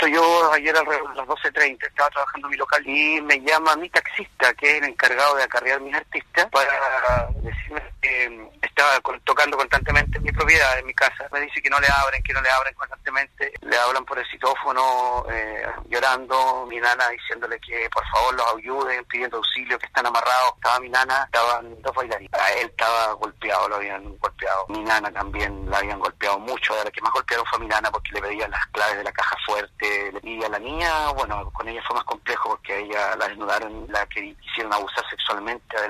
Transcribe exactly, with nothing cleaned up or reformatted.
Yo ayer alrededor de las doce treinta estaba trabajando en mi local y me llama mi taxista, que es el encargado de acarrear mis artistas, para decirme que estaba tocando constantemente en mi propiedad, en mi casa. Me dice que no le abren, que no le abren constantemente. Le hablan por el citófono, eh, llorando, mi nana diciéndole que por favor los ayuden, pidiendo auxilio, que están amarrados. Estaba mi nana, estaban dos bailarines. A él estaba golpeado, lo habían golpeado. Mi nana también la habían golpeado mucho. A la que más golpearon fue a mi nana porque le pedían las claves de la caja fuerte. Y a la niña, bueno, con ella fue más complejo porque a ella la desnudaron, la que quisieron abusar sexualmente.